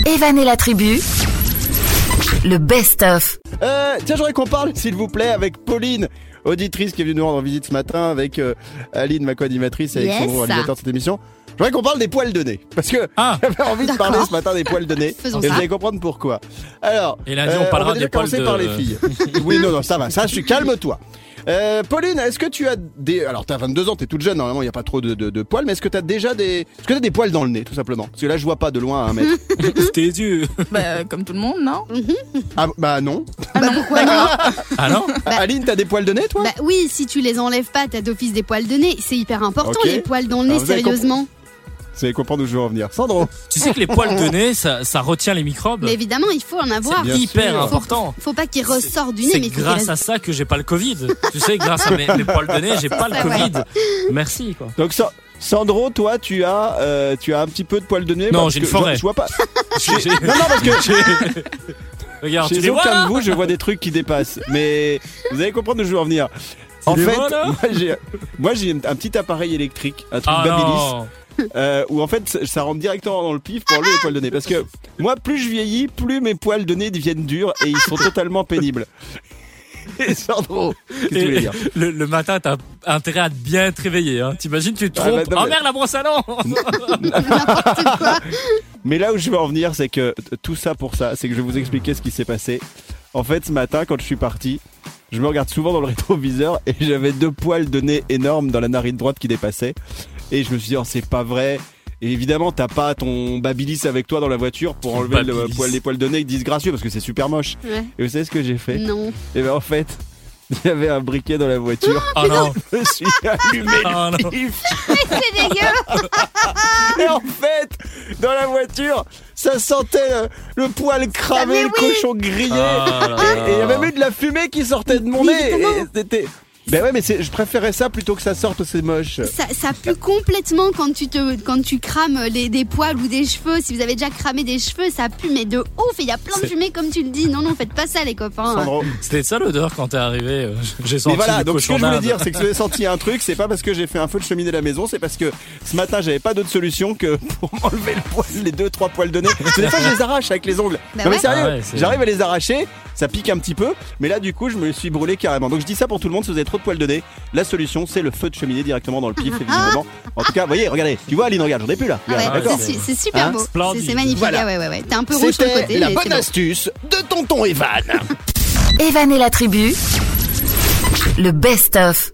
Evan et la tribu, le best-of. Tiens, j'aurais qu'on parle, s'il vous plaît, avec Pauline, auditrice qui est venue nous rendre visite ce matin, avec Aline, ma co-animatrice, et avec Sandro, animateur de cette émission. J'aurais qu'on parle des poils de nez, parce que j'avais envie de parler ce matin des poils de nez, et vous allez comprendre pourquoi. Alors, et lundi, on parlera des poils de... par les filles. Oui, non, ça va, ça, calme-toi. Pauline, est-ce que tu as des... Alors, t'as 22 ans, t'es toute jeune, normalement, il n'y a pas trop de poils, mais est-ce que t'as déjà des... Est-ce que t'as des poils dans le nez, tout simplement? Parce que là, je vois pas de loin à 1 mètre. Tes yeux. Comme tout le monde, non? Ah, bah non. Pourquoi non? Ah non? Aline, t'as des poils de nez, toi? Oui, si tu les enlèves pas, t'as d'office des poils de nez. C'est hyper important, les poils dans le nez, sérieusement. Vous allez comprendre où je veux en venir. Sandro. Tu sais que les poils de nez, ça retient les microbes. Mais évidemment, il faut en avoir. C'est hyper important. Faut pas qu'ils ressortent du nez. C'est mais grâce à ça que j'ai pas le Covid. Tu sais, grâce à mes poils de nez, j'ai pas le Covid. Merci, quoi. Donc Sandro, toi, tu as un petit peu de poils de nez. Non, j'ai une forêt. Je vois pas. Non, parce que regarde, tu chez les vois aucun là de vous, je vois des trucs qui dépassent. Mais vous allez comprendre où je veux en venir. En fait, moi j'ai un petit appareil électrique, un truc Babyliss. Où en fait ça rentre directement dans le pif pour enlever les poils de nez. Parce que moi, plus je vieillis, plus mes poils de nez deviennent durs et ils sont totalement pénibles. Et Sandro, qu'est-ce que tu voulais dire? Le matin, t'as intérêt à bien te réveiller. Hein. T'imagines, tu te trompes. Oh merde, la brosse à dents. N'importe quoi. Mais là où je veux en venir, c'est que tout ça pour ça, c'est que je vais vous expliquer ce qui s'est passé. En fait, ce matin, quand je suis parti, je me regarde souvent dans le rétroviseur et j'avais 2 poils de nez énormes dans la narine droite qui dépassaient. Et je me suis dit, oh, c'est pas vrai. Et évidemment, t'as pas ton Babyliss avec toi dans la voiture pour enlever les poils de nez disgracieux parce que c'est super moche. Ouais. Et vous savez ce que j'ai fait? Non. Et ben en fait, il y avait un briquet dans la voiture. Oh non. Je me suis allumé le pif. C'est dégueu. Et en fait, dans la voiture, ça sentait le poil cramé, le cochon grillé. Et il y avait même eu de la fumée qui sortait de mon nez. Et c'était... Ben ouais, mais je préférais ça plutôt que ça sorte, c'est moche. Ça pue complètement quand tu crames des poils ou des cheveux. Si vous avez déjà cramé des cheveux, ça pue, mais de ouf. Et il y a plein de fumée, comme tu le dis. Non, faites pas ça, les copains. Sandro. C'était ça l'odeur quand t'es arrivé. J'ai senti. Mais voilà, donc ce que je voulais d'Inde. dire, c'est que j'ai senti un truc. C'est pas parce que j'ai fait un feu de cheminée à la maison, c'est parce que ce matin, j'avais pas d'autre solution que pour enlever le poil, les 2-3 poils de nez. Parce que des fois, je les arrache avec les ongles. Bah non, mais ouais. sérieux, j'arrive à les arracher. Ça pique un petit peu, mais là du coup je me suis brûlé carrément. Donc je dis ça pour tout le monde, si vous avez trop de poils de nez, la solution c'est le feu de cheminée directement dans le pif évidemment. En tout cas, vous voyez, regardez, tu vois Aline, regarde, j'en ai plus là. Ouais, c'est super beau. C'est magnifique. Voilà. Ouais. T'es un peu rouge sur le côté. C'était la bonne astuce de tonton Evan. Evan et la tribu, le best-of.